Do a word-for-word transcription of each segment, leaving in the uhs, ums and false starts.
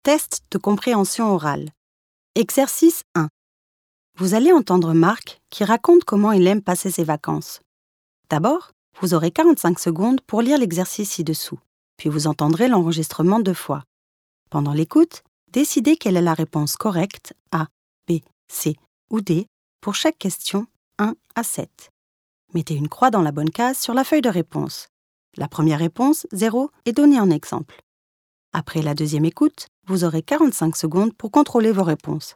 Test de compréhension orale. Exercice un. Vous allez entendre Marc qui raconte comment il aime passer ses vacances. D'abord, vous aurez quarante-cinq secondes pour lire l'exercice ci-dessous, puis vous entendrez l'enregistrement deux fois. Pendant l'écoute, décidez quelle est la réponse correcte A, B, C ou D pour chaque question un à sept. Mettez une croix dans la bonne case sur la feuille de réponse. La première réponse, zéro, est donnée en exemple. Après la deuxième écoute, vous aurez quarante-cinq secondes pour contrôler vos réponses.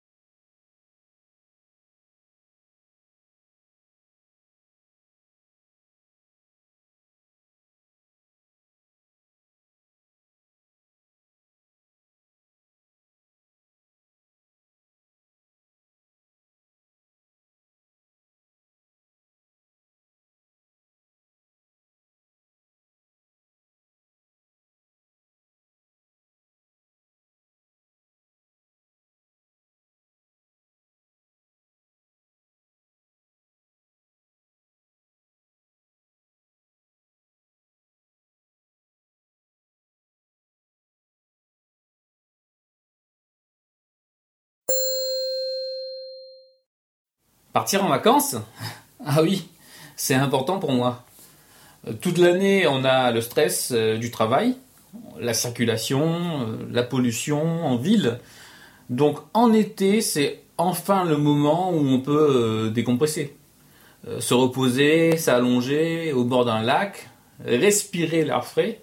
Partir en vacances ? Ah oui, c'est important pour moi. Toute l'année, on a le stress du travail, la circulation, la pollution en ville. Donc en été, c'est enfin le moment où on peut décompresser. Se reposer, s'allonger au bord d'un lac, respirer l'air frais.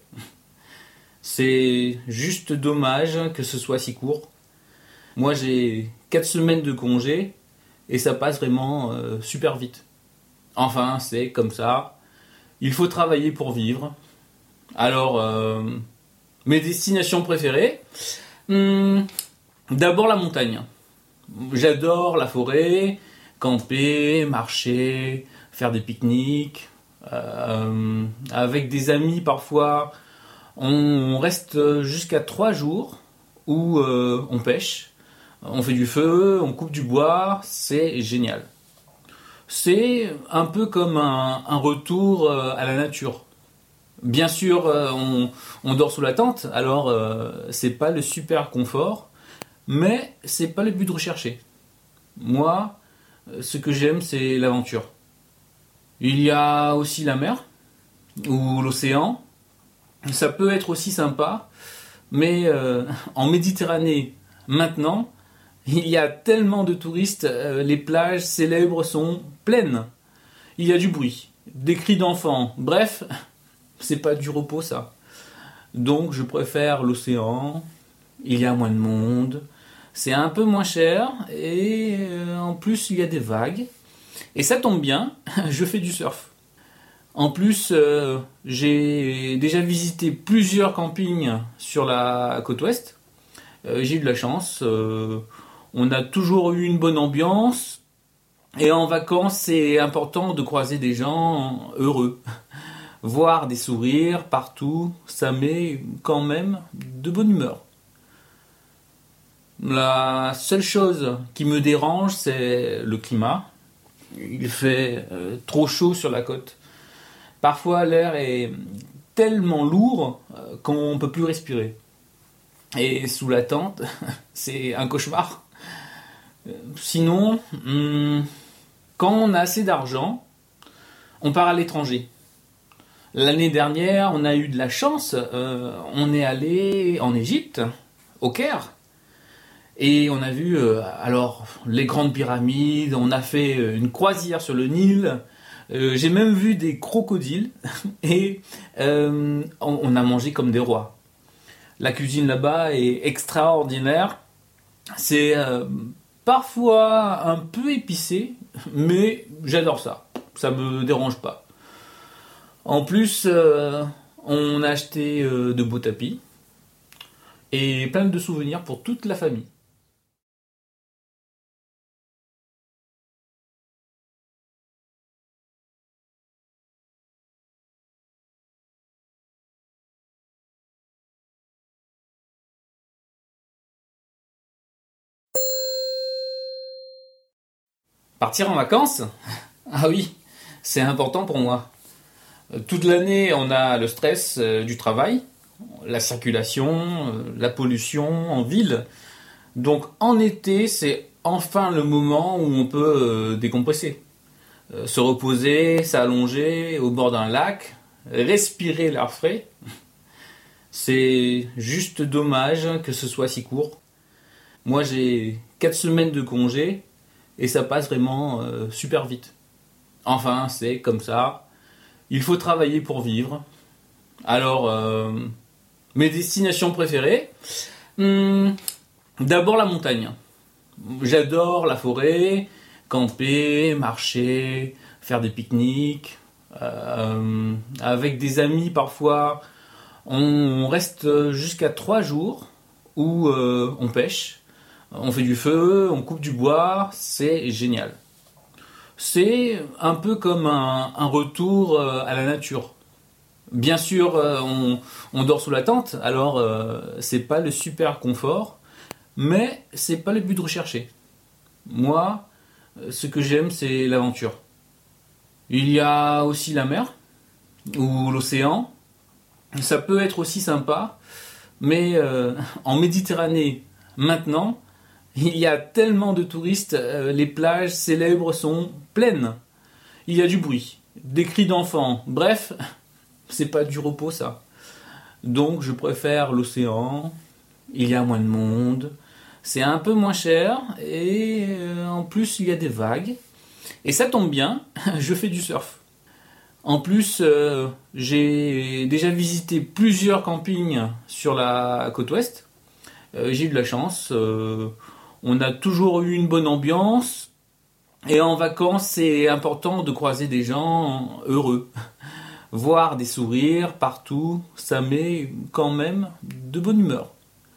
C'est juste dommage que ce soit si court. Moi, j'ai quatre semaines de congé. Et ça passe vraiment euh, super vite. Enfin, c'est comme ça. Il faut travailler pour vivre. Alors, euh, mes destinations préférées, hum, d'abord la montagne. J'adore la forêt, camper, marcher, faire des pique-niques. Euh, avec des amis parfois, on reste jusqu'à trois jours où euh, on pêche. On fait du feu, on coupe du bois, c'est génial. C'est un peu comme un, un retour à la nature. Bien sûr, on, on dort sous la tente, alors euh, c'est pas le super confort, mais c'est pas le but de rechercher. Moi, ce que j'aime, c'est l'aventure. Il y a aussi la mer ou l'océan. Ça peut être aussi sympa, mais euh, en Méditerranée, maintenant, il y a tellement de touristes, euh, les plages célèbres sont pleines. Il y a du bruit, des cris d'enfants, bref, c'est pas du repos ça. Donc je préfère l'océan, il y a moins de monde, c'est un peu moins cher et euh, en plus il y a des vagues. Et ça tombe bien, je fais du surf. En plus, euh, j'ai déjà visité plusieurs campings sur la côte ouest. Euh, j'ai eu de la chance. Euh, On a toujours eu une bonne ambiance. Et en vacances, c'est important de croiser des gens heureux. Voir des sourires partout, ça met quand même de bonne humeur. La seule chose qui me dérange, c'est le climat. Il fait euh, trop chaud sur la côte. Parfois, l'air est tellement lourd euh, qu'on ne peut plus respirer. Et sous la tente, c'est un cauchemar. Sinon, hum, quand on a assez d'argent, on part à l'étranger. L'année dernière, on a eu de la chance. Euh, on est allé en Égypte, au Caire, et on a vu euh, alors les grandes pyramides. On a fait une croisière sur le Nil. Euh, j'ai même vu des crocodiles et euh, on, on a mangé comme des rois. La cuisine là-bas est extraordinaire. C'est euh, parfois un peu épicé, mais j'adore ça. Ça me dérange pas. En plus, euh, on a acheté euh, de beaux tapis et plein de souvenirs pour toute la famille. Partir en vacances ? Ah oui, c'est important pour moi. Toute l'année, on a le stress du travail, la circulation, euh, la pollution en ville. Donc en été, c'est enfin le moment où on peut euh, décompresser. Euh, se reposer, s'allonger au bord d'un lac, respirer l'air frais. C'est juste dommage que ce soit si court. Moi j'ai quatre semaines de congé et ça passe vraiment euh, super vite. Enfin, c'est comme ça. Il faut travailler pour vivre. Alors, euh, mes destinations préférées, hum, d'abord la montagne. J'adore la forêt, camper, marcher, faire des pique-niques. Euh, avec des amis parfois, on reste jusqu'à trois jours où euh, on pêche, on fait du feu, on coupe du bois, c'est génial. C'est un peu comme un, un retour euh, à la nature. Bien sûr, euh, on, on dort sous la tente, alors euh, c'est pas le super confort, mais c'est pas le but recherché. Moi, euh, ce que j'aime, c'est l'aventure. Il y a aussi la mer ou l'océan. Ça peut être aussi sympa, mais euh, en Méditerranée, maintenant, il y a tellement de touristes, euh, les plages célèbres sont pleines. Il y a du bruit, des cris d'enfants, bref, c'est pas du repos ça. Donc je préfère l'océan, il y a moins de monde, c'est un peu moins cher et euh, en plus il y a des vagues. Et ça tombe bien, je fais du surf. En plus, euh, j'ai déjà visité plusieurs campings sur la côte ouest. Euh, j'ai eu de la chance, euh, on a toujours eu une bonne ambiance. Et en vacances, c'est important de croiser des gens heureux. Voir des sourires partout, ça met quand même de bonne humeur.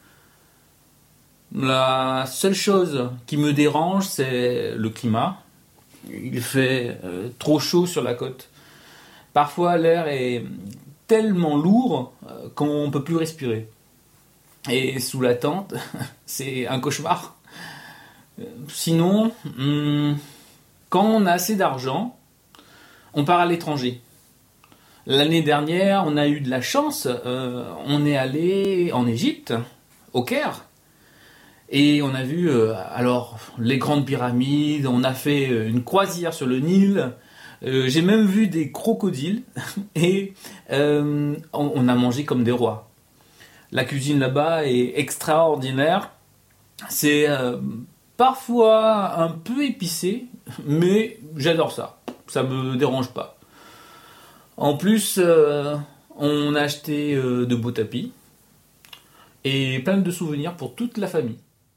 La seule chose qui me dérange, c'est le climat. Il fait euh, trop chaud sur la côte. Parfois, l'air est tellement lourd euh, qu'on ne peut plus respirer. Et sous la tente, c'est un cauchemar. Euh, Sinon, hum, quand on a assez d'argent, on part à l'étranger. L'année dernière, on a eu de la chance. Euh, on est allé en Égypte, au Caire, et on a vu euh, alors les grandes pyramides. On a fait euh, une croisière sur le Nil. Euh, j'ai même vu des crocodiles et euh, on, on a mangé comme des rois. La cuisine là-bas est extraordinaire. C'est euh, parfois un peu épicé, mais j'adore ça. Ça me dérange pas. En plus, euh, on a acheté euh, de beaux tapis et plein de souvenirs pour toute la famille.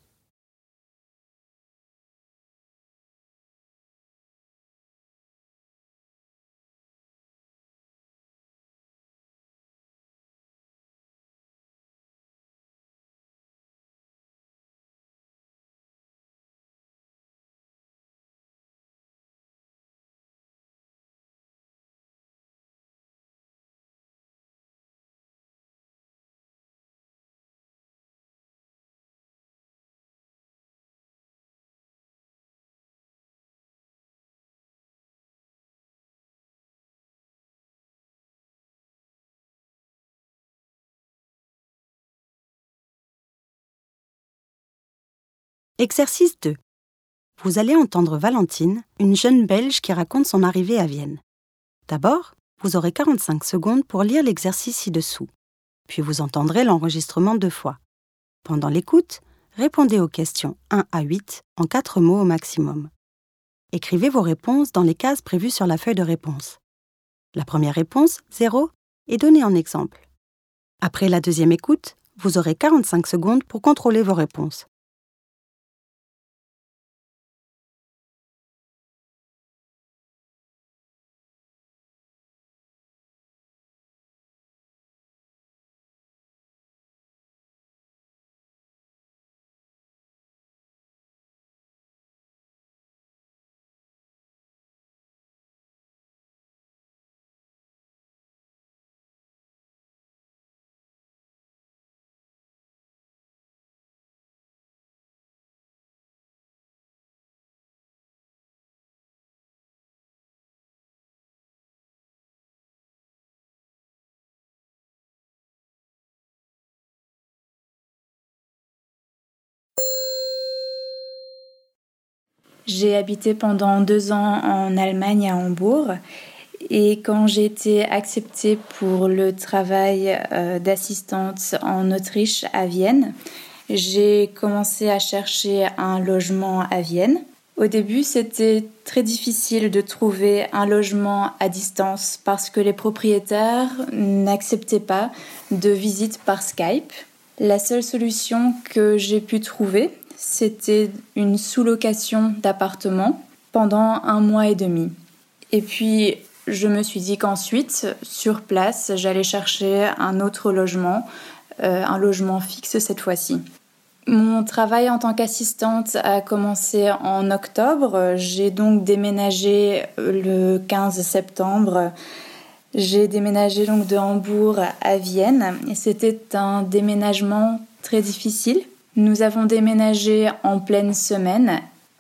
Exercice deux. Vous allez entendre Valentine, une jeune Belge qui raconte son arrivée à Vienne. D'abord, vous aurez quarante-cinq secondes pour lire l'exercice ci-dessous. Puis vous entendrez l'enregistrement deux fois. Pendant l'écoute, répondez aux questions un à huit en quatre mots au maximum. Écrivez vos réponses dans les cases prévues sur la feuille de réponse. La première réponse, zéro, est donnée en exemple. Après la deuxième écoute, vous aurez quarante-cinq secondes pour contrôler vos réponses. J'ai habité pendant deux ans en Allemagne, à Hambourg. Et quand j'ai été acceptée pour le travail euh, d'assistante en Autriche, à Vienne, j'ai commencé à chercher un logement à Vienne. Au début, c'était très difficile de trouver un logement à distance parce que les propriétaires n'acceptaient pas de visite par Skype. La seule solution que j'ai pu trouver, c'était une sous-location d'appartement pendant un mois et demi. Et puis, je me suis dit qu'ensuite, sur place, j'allais chercher un autre logement, euh, un logement fixe cette fois-ci. Mon travail en tant qu'assistante a commencé en octobre. J'ai donc déménagé le quinze septembre. J'ai déménagé donc de Hambourg à Vienne et c'était un déménagement très difficile. Nous avons déménagé en pleine semaine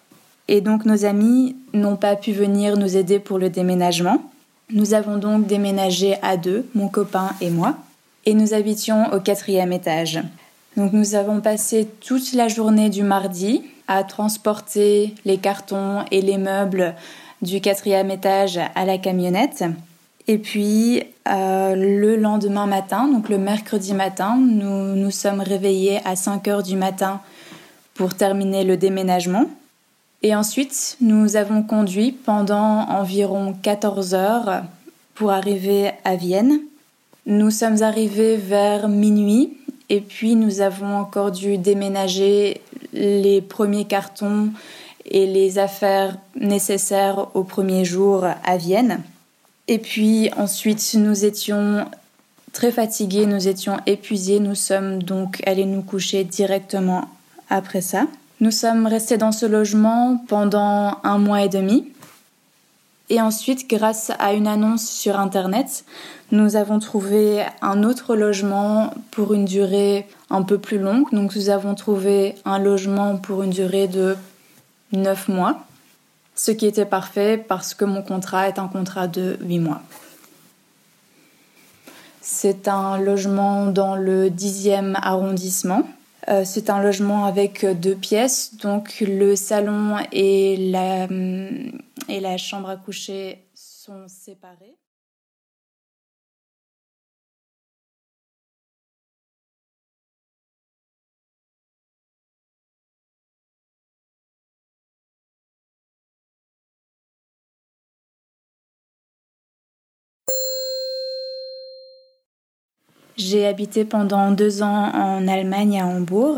et donc nos amis n'ont pas pu venir nous aider pour le déménagement. Nous avons donc déménagé à deux, mon copain et moi, et nous habitions au quatrième étage. Donc nous avons passé toute la journée du mardi à transporter les cartons et les meubles du quatrième étage à la camionnette. Et puis euh, le lendemain matin, donc le mercredi matin, nous nous sommes réveillés à cinq heures du matin pour terminer le déménagement. Et ensuite, nous avons conduit pendant environ quatorze heures pour arriver à Vienne. Nous sommes arrivés vers minuit. Et puis, nous avons encore dû déménager les premiers cartons et les affaires nécessaires au premier jour à Vienne. Et puis, ensuite, nous étions très fatigués, nous étions épuisés. Nous sommes donc allés nous coucher directement après ça. Nous sommes restés dans ce logement pendant un mois et demi. Et ensuite, grâce à une annonce sur Internet, nous avons trouvé un autre logement pour une durée un peu plus longue. Donc nous avons trouvé un logement pour une durée de neuf mois, ce qui était parfait parce que mon contrat est un contrat de huit mois. C'est un logement dans le dixième arrondissement. Euh, c'est un logement avec deux pièces, donc le salon et la, et la chambre à coucher sont séparés. J'ai habité pendant deux ans en Allemagne, à Hambourg.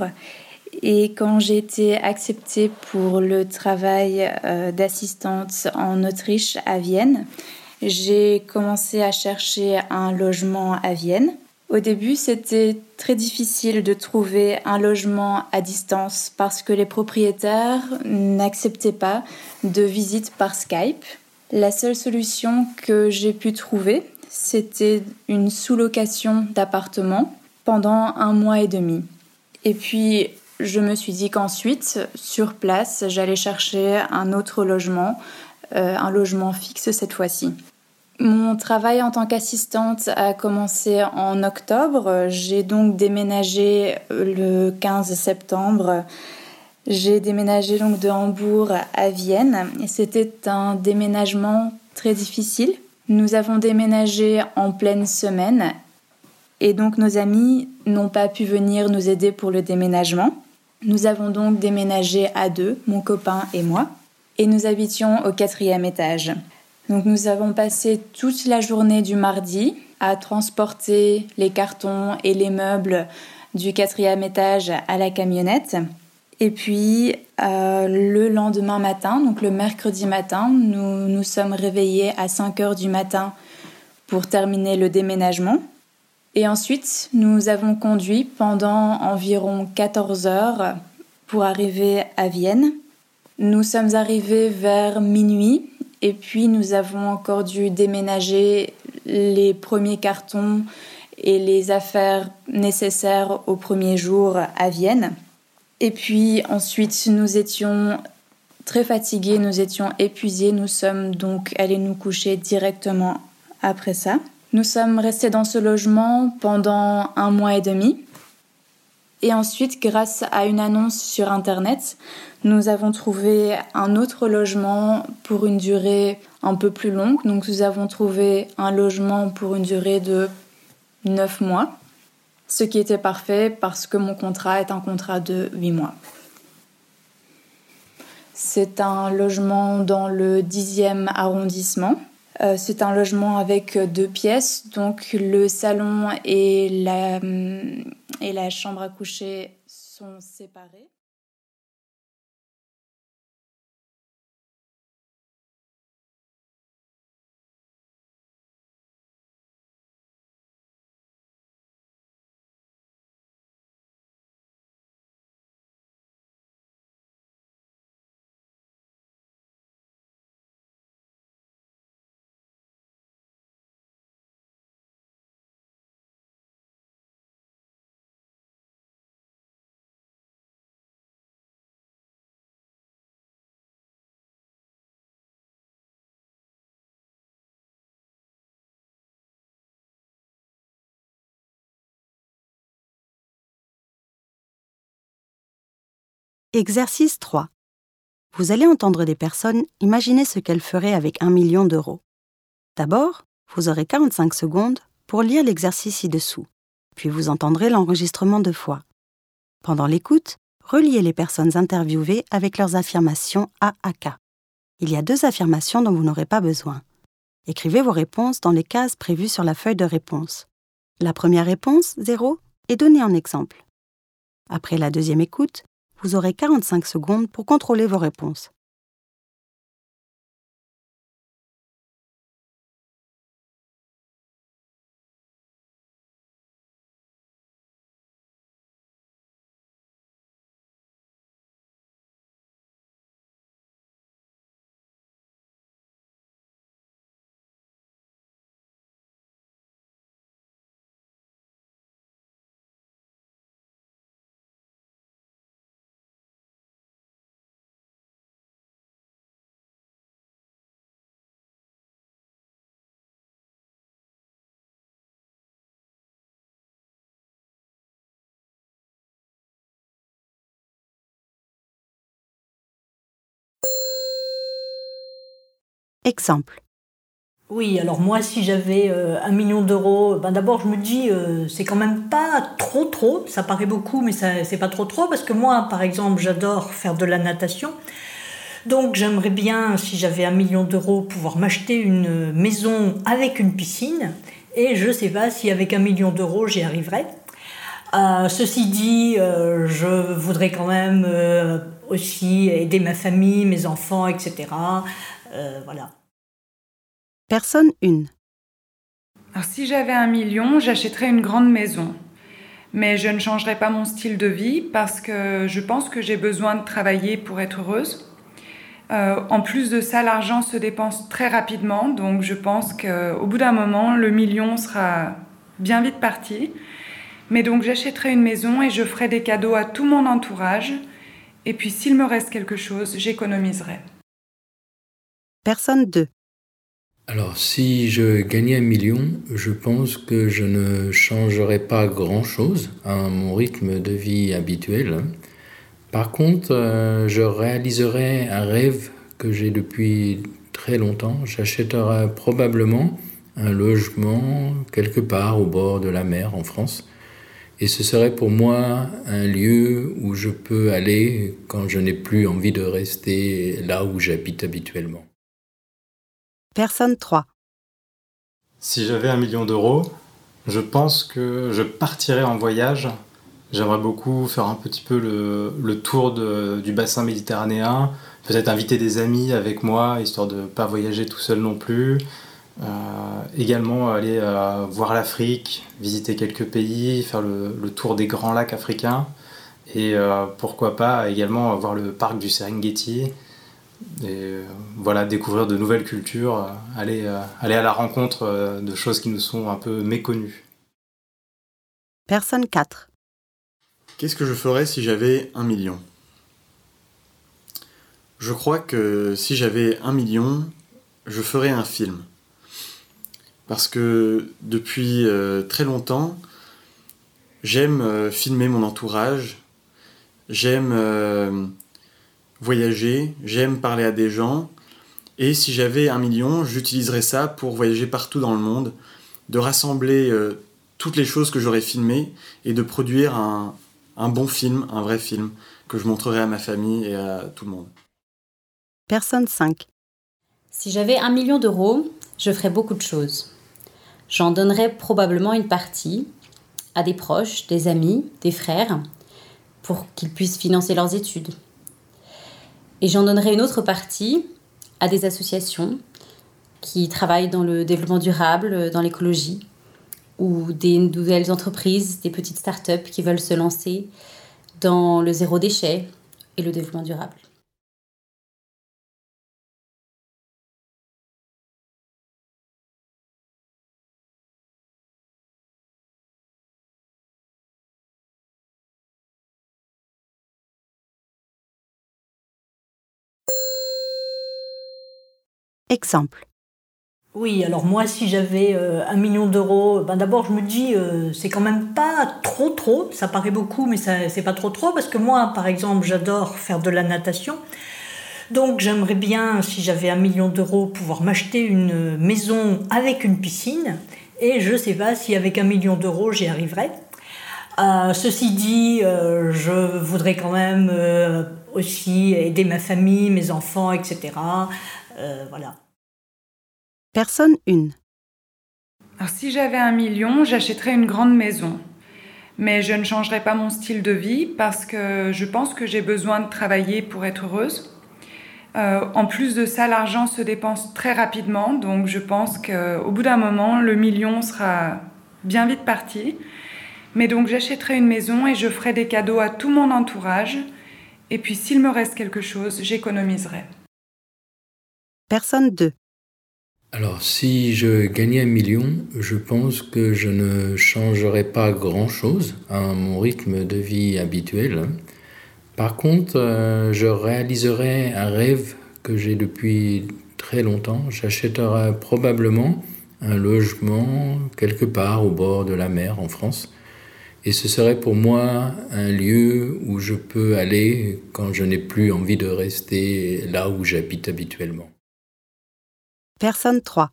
Et quand j'ai été acceptée pour le travail euh, d'assistante en Autriche, à Vienne, j'ai commencé à chercher un logement à Vienne. Au début, c'était très difficile de trouver un logement à distance parce que les propriétaires n'acceptaient pas de visite par Skype. La seule solution que j'ai pu trouver, c'était une sous-location d'appartement pendant un mois et demi. Et puis, je me suis dit qu'ensuite, sur place, j'allais chercher un autre logement, euh, un logement fixe cette fois-ci. Mon travail en tant qu'assistante a commencé en octobre. J'ai donc déménagé le quinze septembre. J'ai déménagé donc de Hambourg à Vienne et c'était un déménagement très difficile. Nous avons déménagé en pleine semaine et donc nos amis n'ont pas pu venir nous aider pour le déménagement. Nous avons donc déménagé à deux, mon copain et moi, et nous habitions au quatrième étage. Donc nous avons passé toute la journée du mardi à transporter les cartons et les meubles du quatrième étage à la camionnette. Et puis euh, le lendemain matin, donc le mercredi matin, nous nous sommes réveillés à cinq heures du matin pour terminer le déménagement. Et ensuite, nous avons conduit pendant environ quatorze heures pour arriver à Vienne. Nous sommes arrivés vers minuit et puis nous avons encore dû déménager les premiers cartons et les affaires nécessaires au premier jour à Vienne. Et puis ensuite, nous étions très fatigués, nous étions épuisés. Nous sommes donc allés nous coucher directement après ça. Nous sommes restés dans ce logement pendant un mois et demi. Et ensuite, grâce à une annonce sur Internet, nous avons trouvé un autre logement pour une durée un peu plus longue. Donc nous avons trouvé un logement pour une durée de neuf mois, ce qui était parfait parce que mon contrat est un contrat de huit mois. C'est un logement dans le dixième arrondissement. Euh, c'est un logement avec deux pièces, donc le salon et la, et la chambre à coucher sont séparés. Exercice trois. Vous allez entendre des personnes imaginer ce qu'elles feraient avec un million d'euros. D'abord, vous aurez quarante-cinq secondes pour lire l'exercice ci-dessous, puis vous entendrez l'enregistrement deux fois. Pendant l'écoute, reliez les personnes interviewées avec leurs affirmations A à K. Il y a deux affirmations dont vous n'aurez pas besoin. Écrivez vos réponses dans les cases prévues sur la feuille de réponse. La première réponse, zéro, est donnée en exemple. Après la deuxième écoute, vous aurez quarante-cinq secondes pour contrôler vos réponses. Exemple. Oui, alors moi, si j'avais euh, un million d'euros, ben d'abord je me dis, euh, c'est quand même pas trop trop, ça paraît beaucoup, mais ça, c'est pas trop trop, parce que moi, par exemple, j'adore faire de la natation. Donc j'aimerais bien, si j'avais un million d'euros, pouvoir m'acheter une maison avec une piscine, et je sais pas si avec un million d'euros, j'y arriverais. Euh, ceci dit, euh, je voudrais quand même euh, aussi aider ma famille, mes enfants, et cetera. Euh, voilà. Personne un. Alors, si j'avais un million, j'achèterais une grande maison. Mais je ne changerais pas mon style de vie parce que je pense que j'ai besoin de travailler pour être heureuse. Euh, en plus de ça, l'argent se dépense très rapidement, donc je pense qu'au bout d'un moment, le million sera bien vite parti. Mais donc j'achèterai une maison et je ferai des cadeaux à tout mon entourage. Et puis s'il me reste quelque chose, j'économiserai. Personne deux. Alors, si je gagnais un million, je pense que je ne changerais pas grand-chose à mon rythme de vie habituel. Par contre, euh, je réaliserais un rêve que j'ai depuis très longtemps. J'achèterais probablement un logement quelque part au bord de la mer en France. Et ce serait pour moi un lieu où je peux aller quand je n'ai plus envie de rester là où j'habite habituellement. Personne trois. Si j'avais un million d'euros, je pense que je partirais en voyage. J'aimerais beaucoup faire un petit peu le, le tour de, du bassin méditerranéen, peut-être inviter des amis avec moi, histoire de ne pas voyager tout seul non plus. Euh, également aller euh, voir l'Afrique, visiter quelques pays, faire le, le tour des grands lacs africains. Et euh, pourquoi pas également voir le parc du Serengeti. Et euh, voilà, découvrir de nouvelles cultures, euh, aller, euh, aller à la rencontre euh, de choses qui nous sont un peu méconnues. Personne quatre. Qu'est-ce que je ferais si j'avais un million ? Je crois que si j'avais un million, je ferais un film. Parce que depuis euh, très longtemps, j'aime euh, filmer mon entourage, j'aime euh, voyager, j'aime parler à des gens. Et si j'avais un million, j'utiliserais ça pour voyager partout dans le monde, de rassembler euh, toutes les choses que j'aurais filmées et de produire un, un bon film, un vrai film, que je montrerai à ma famille et à tout le monde. Personne cinq. Si j'avais un million d'euros, je ferais beaucoup de choses. J'en donnerais probablement une partie à des proches, des amis, des frères, pour qu'ils puissent financer leurs études. Et j'en donnerais une autre partie à des associations qui travaillent dans le développement durable, dans l'écologie, ou des nouvelles entreprises, des petites start-up qui veulent se lancer dans le zéro déchet et le développement durable. Exemple. Oui, alors moi, si j'avais euh, un million d'euros, ben d'abord je me dis, euh, c'est quand même pas trop trop, ça paraît beaucoup, mais ça, c'est pas trop trop, parce que moi, par exemple, j'adore faire de la natation. Donc j'aimerais bien, si j'avais un million d'euros, pouvoir m'acheter une maison avec une piscine, et je sais pas si avec un million d'euros, j'y arriverais. Euh, ceci dit, euh, je voudrais quand même euh, aussi aider ma famille, mes enfants, et cetera. Euh, voilà. Personne un. Alors, si j'avais un million, j'achèterais une grande maison. Mais je ne changerais pas mon style de vie parce que je pense que j'ai besoin de travailler pour être heureuse. Euh, en plus de ça, l'argent se dépense très rapidement, donc je pense qu'au bout d'un moment, le million sera bien vite parti. Mais donc j'achèterai une maison et je ferai des cadeaux à tout mon entourage. Et puis s'il me reste quelque chose, j'économiserai. Personne deux. Alors, si je gagnais un million, je pense que je ne changerais pas grand-chose à mon rythme de vie habituel. Par contre, euh, je réaliserais un rêve que j'ai depuis très longtemps. J'achèterais probablement un logement quelque part au bord de la mer en France. Et ce serait pour moi un lieu où je peux aller quand je n'ai plus envie de rester là où j'habite habituellement. Personne trois.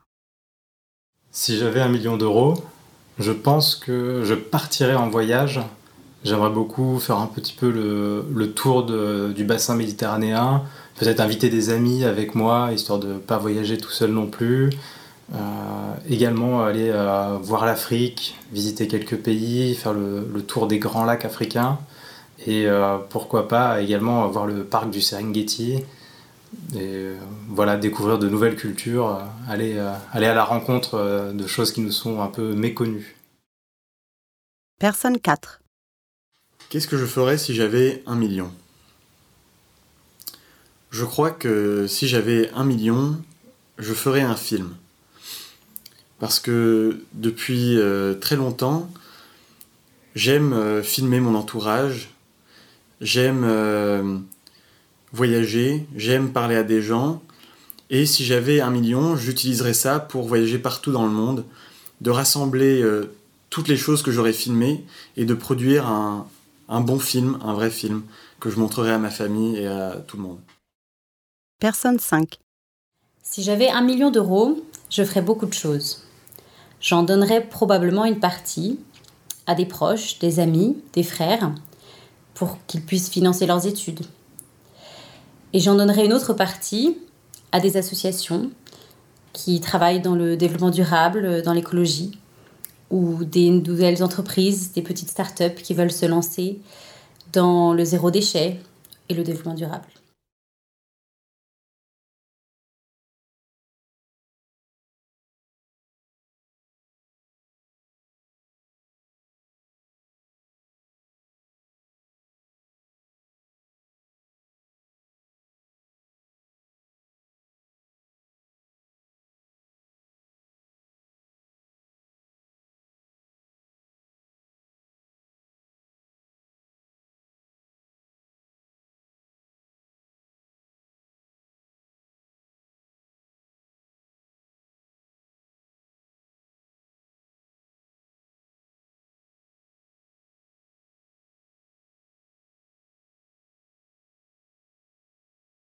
Si j'avais un million d'euros, je pense que je partirais en voyage. J'aimerais beaucoup faire un petit peu le, le tour de, du bassin méditerranéen, peut-être inviter des amis avec moi, histoire de ne pas voyager tout seul non plus. Euh, également aller euh, voir l'Afrique, visiter quelques pays, faire le, le tour des grands lacs africains. Et euh, pourquoi pas également voir le parc du Serengeti. Et euh, voilà, découvrir de nouvelles cultures, euh, aller, euh, aller à la rencontre euh, de choses qui nous sont un peu méconnues. Personne quatre. Qu'est-ce que je ferais si j'avais un million ? Je crois que si j'avais un million, je ferais un film. Parce que depuis euh, très longtemps, j'aime euh, filmer mon entourage, j'aime euh, voyager, j'aime parler à des gens. Et si j'avais un million, j'utiliserais ça pour voyager partout dans le monde, de rassembler euh, toutes les choses que j'aurais filmées et de produire un, un bon film, un vrai film, que je montrerai à ma famille et à tout le monde. Personne cinq. Si j'avais un million d'euros, je ferais beaucoup de choses. J'en donnerais probablement une partie à des proches, des amis, des frères, pour qu'ils puissent financer leurs études. Et j'en donnerais une autre partie à des associations qui travaillent dans le développement durable, dans l'écologie, ou des nouvelles entreprises, des petites start-up qui veulent se lancer dans le zéro déchet et le développement durable.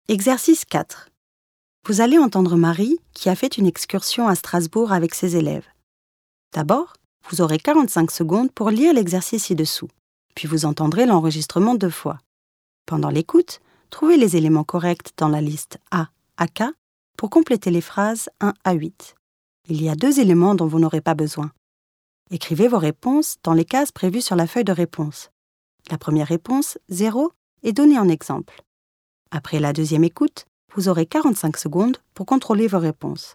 Exercice quatre. Vous allez entendre Marie qui a fait une excursion à Strasbourg avec ses élèves. D'abord, vous aurez quarante-cinq secondes pour lire l'exercice ci-dessous, puis vous entendrez l'enregistrement deux fois. Pendant l'écoute, trouvez les éléments corrects dans la liste A à K pour compléter les phrases un à huit. Il y a deux éléments dont vous n'aurez pas besoin. Écrivez vos réponses dans les cases prévues sur la feuille de réponse. La première réponse, zéro, est donnée en exemple. Après la deuxième écoute, vous aurez quarante-cinq secondes pour contrôler vos réponses.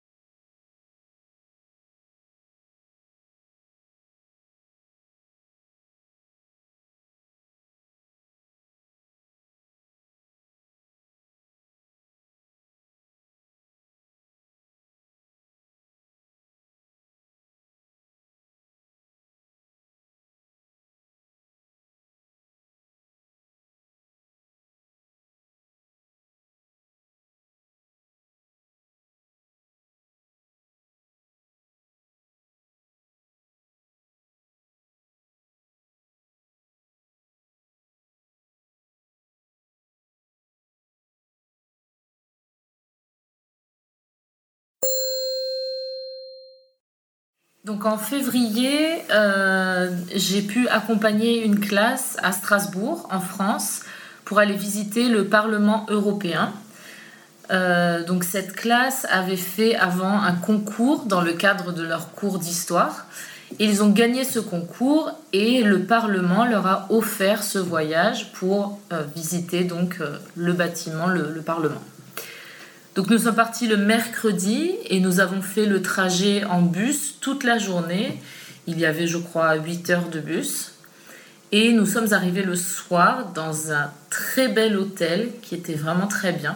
Donc en février, euh, j'ai pu accompagner une classe à Strasbourg, en France, pour aller visiter le Parlement européen. Euh, donc cette classe avait fait avant un concours dans le cadre de leur cours d'histoire. Ils ont gagné ce concours et le Parlement leur a offert ce voyage pour euh, visiter donc, euh, le bâtiment, le, le Parlement. Donc nous sommes partis le mercredi et nous avons fait le trajet en bus toute la journée. Il y avait, je crois, huit heures de bus. Et nous sommes arrivés le soir dans un très bel hôtel qui était vraiment très bien.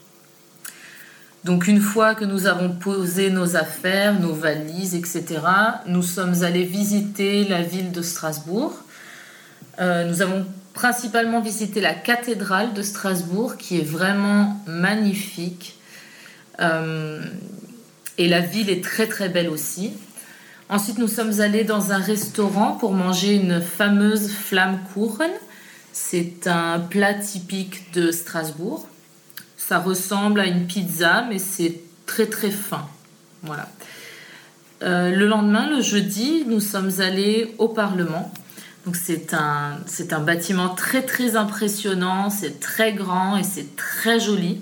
Donc une fois que nous avons posé nos affaires, nos valises, et cetera, nous sommes allés visiter la ville de Strasbourg. Euh, nous avons principalement visité la cathédrale de Strasbourg qui est vraiment magnifique. Euh, et la ville est très très belle aussi. Ensuite, nous sommes allés dans un restaurant pour manger une fameuse Flammkuchen. C'est un plat typique de Strasbourg. Ça ressemble à une pizza, mais c'est très très fin. Voilà. Euh, le lendemain, le jeudi, nous sommes allés au Parlement. Donc c'est un, c'est un bâtiment très très impressionnant, c'est très grand et c'est très joli.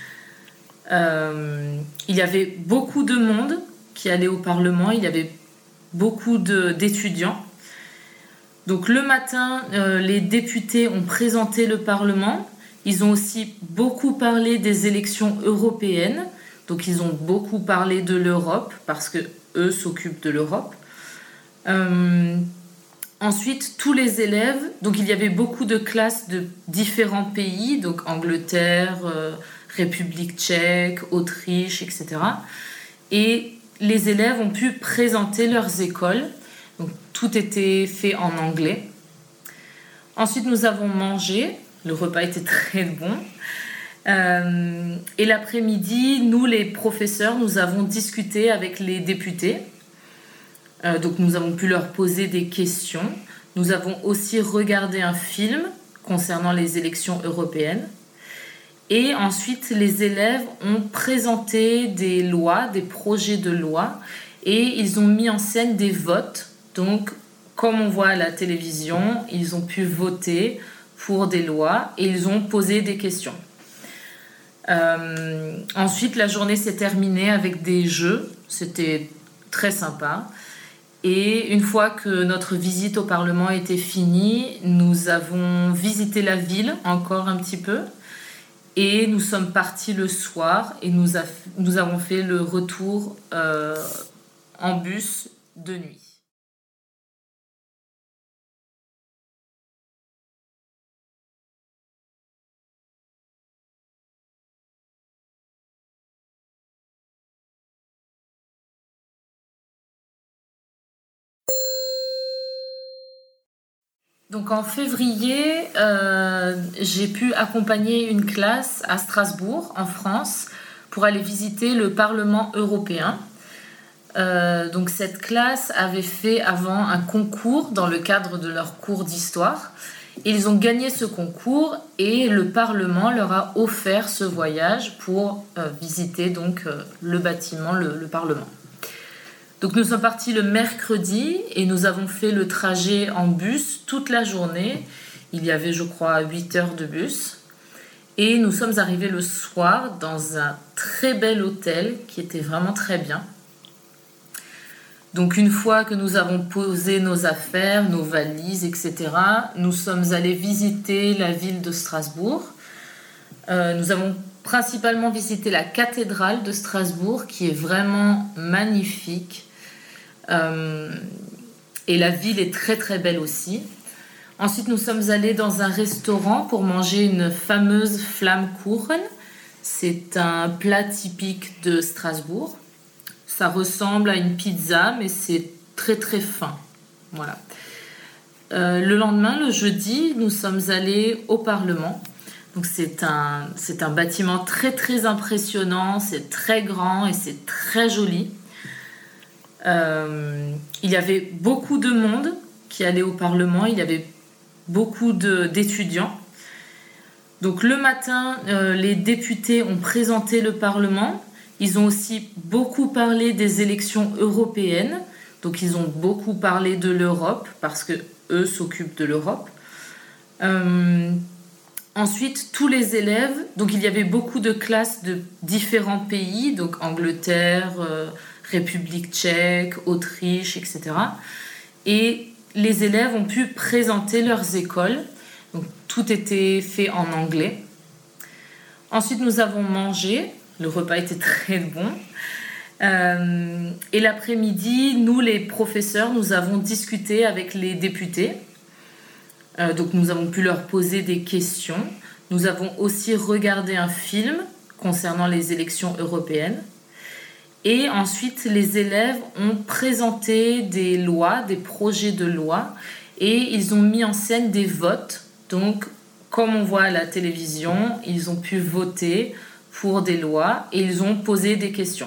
Euh, il y avait beaucoup de monde qui allait au Parlement, il y avait beaucoup de, d'étudiants. Donc le matin, euh, les députés ont présenté le Parlement. Ils ont aussi beaucoup parlé des élections européennes. Donc ils ont beaucoup parlé de l'Europe parce que eux s'occupent de l'Europe. Euh, ensuite, tous les élèves, donc il y avait beaucoup de classes de différents pays, donc Angleterre, euh, République tchèque, Autriche, et cetera. Et les élèves ont pu présenter leurs écoles. Donc tout était fait en anglais. Ensuite, nous avons mangé. Le repas était très bon. Euh, et l'après-midi, nous, les professeurs, nous avons discuté avec les députés. Euh, donc nous avons pu leur poser des questions. Nous avons aussi regardé un film concernant les élections européennes. Et ensuite, les élèves ont présenté des lois, des projets de loi, et ils ont mis en scène des votes. Donc, comme on voit à la télévision, ils ont pu voter pour des lois et ils ont posé des questions. Euh, ensuite, la journée s'est terminée avec des jeux. C'était très sympa. Et une fois que notre visite au Parlement était finie, nous avons visité la ville encore un petit peu. Et nous sommes partis le soir et nous, a, nous avons fait le retour euh, en bus de nuit. Donc en février, euh, j'ai pu accompagner une classe à Strasbourg, en France, pour aller visiter le Parlement européen. Euh, donc cette classe avait fait avant un concours dans le cadre de leur cours d'histoire. Ils ont gagné ce concours et le Parlement leur a offert ce voyage pour euh, visiter donc euh, le bâtiment, le, le Parlement. Donc nous sommes partis le mercredi et nous avons fait le trajet en bus toute la journée. Il y avait, je crois, huit heures de bus. Et nous sommes arrivés le soir dans un très bel hôtel qui était vraiment très bien. Donc une fois que nous avons posé nos affaires, nos valises, et cetera, nous sommes allés visiter la ville de Strasbourg. Euh, nous avons principalement visité la cathédrale de Strasbourg qui est vraiment magnifique. Euh, et la ville est très très belle aussi. Ensuite, nous sommes allés dans un restaurant pour manger une fameuse Flammkuchen. C'est un plat typique de Strasbourg. Ça ressemble à une pizza, mais c'est très très fin. Voilà. Euh, le lendemain, le jeudi, nous sommes allés au Parlement. Donc c'est un, c'est un bâtiment très très impressionnant, c'est très grand et c'est très joli. Euh, il y avait beaucoup de monde qui allait au Parlement, il y avait beaucoup de, d'étudiants. Donc le matin, euh, les députés ont présenté le Parlement. Ils ont aussi beaucoup parlé des élections européennes. Donc ils ont beaucoup parlé de l'Europe parce que eux s'occupent de l'Europe. Euh, ensuite, tous les élèves, donc il y avait beaucoup de classes de différents pays, donc Angleterre, euh, République tchèque, Autriche, et cetera. Et les élèves ont pu présenter leurs écoles. Donc tout était fait en anglais. Ensuite, nous avons mangé. Le repas était très bon. Euh, et l'après-midi, nous, les professeurs, nous avons discuté avec les députés. Euh, donc, nous avons pu leur poser des questions. Nous avons aussi regardé un film concernant les élections européennes. Et ensuite, les élèves ont présenté des lois, des projets de loi, et ils ont mis en scène des votes. Donc, comme on voit à la télévision, ils ont pu voter pour des lois et ils ont posé des questions.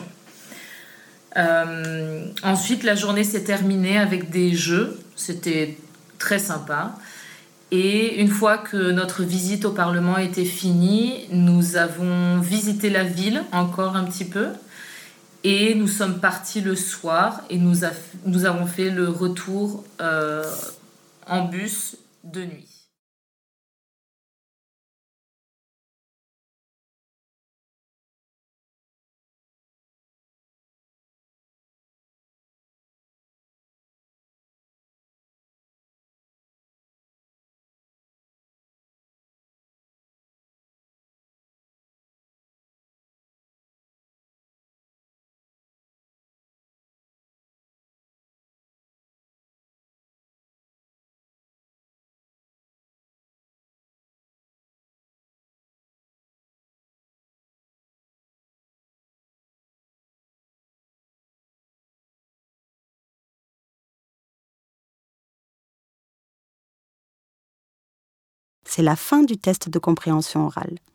Euh, ensuite, la journée s'est terminée avec des jeux. C'était très sympa. Et une fois que notre visite au Parlement était finie, nous avons visité la ville encore un petit peu. Et nous sommes partis le soir et nous, a, nous avons fait le retour euh, en bus de nuit. C'est la fin du test de compréhension orale.